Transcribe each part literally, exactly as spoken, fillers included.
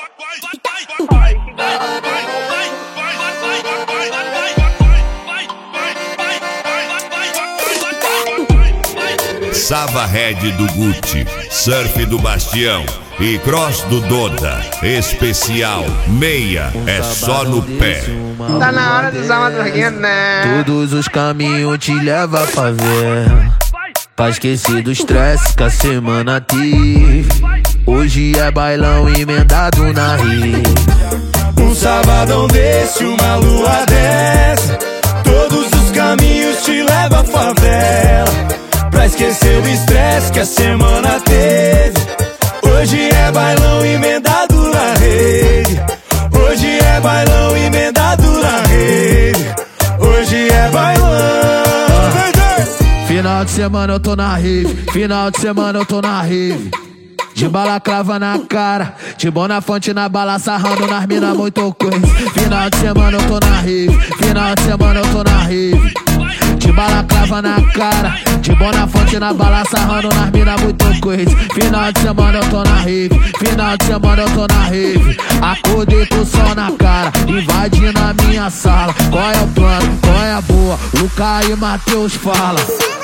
Sava Red do Gucci, Surf do Bastião e Cross do Doda. Especial meia é só no pé. Tá na hora de usar uma droguinha, né? Todos os caminhos te levam à favela, pra esquecer do estresse que a semana teve. Hoje é bailão emendado na rede. Um sabadão desse, uma lua dessa, todos os caminhos te levam à favela, pra esquecer o estresse que a semana teve. Hoje é bailão emendado na rede. Hoje é bailão emendado na rede. Hoje é bailão. Final de semana eu tô na rave, final de semana eu tô na rave. De balaclava na cara, de Bonafante na bala, sarrando nas mina muito coisa. Final de semana eu tô na rave, final de semana eu tô na rave. De balaclava na cara, de Bonafante na bala, sarrando nas mina muito coisa. Final de semana eu tô na rave, final de semana eu tô na rave. Acordei com o sol na cara, invadindo a minha sala. Qual é o plano, qual é a boa? Luca e Matheus fala.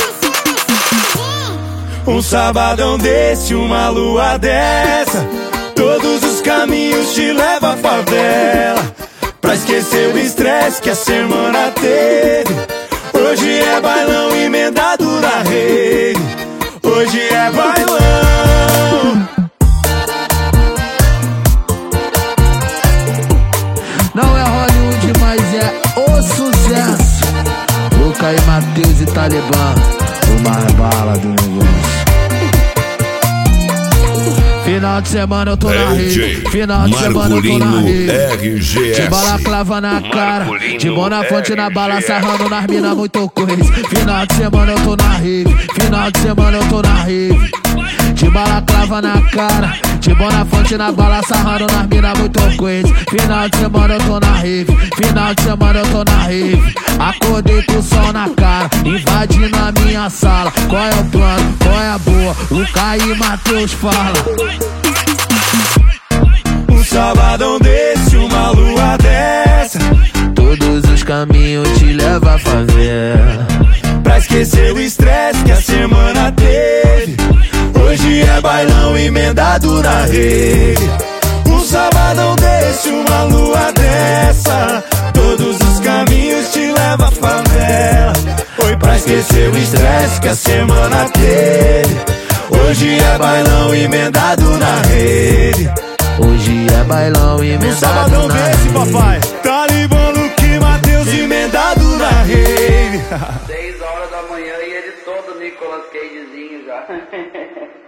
Um sabadão desse, uma lua dessa, todos os caminhos te levam à favela, pra esquecer o estresse que a semana teve. Hoje é bailão emendado na rede. Hoje é bailão. Não é Hollywood, mas é o sucesso. Luca e Matheus e Talibã, o mais bala do negócio. Final de semana eu tô na rede, final de semana eu tô na rede. R G S. De balaclava na cara, de Bonafante na bala, sarrando nas mina muito coisa. Final de semana eu tô na rede, final de semana eu tô na rede. De balaclava na cara, de Bonafante na bala, sarrando nas mina muito coisa. Final de semana eu tô na rede, final de semana eu tô na rede. Acordei com o sol na cara, invadindo a minha sala. Qual é o plano, qual é a boa? Luca e Matheus fala. Um sabadão desse, uma lua dessa, todos os caminhos te levam à favela, pra esquecer o estresse que a semana teve. Hoje é bailão emendado na rede. Um sabadão desse, uma lua dessa, todos os caminhos te levam à favela, foi pra esquecer o estresse que a semana teve. Hoje é bailão emendado na rede. Hoje é bailão emendado um sabadão na desse, rede. papai. Talibã, Luca e Matheus emendado na rede. Seis horas da manhã e ele todo Nicolas Cagezinho já.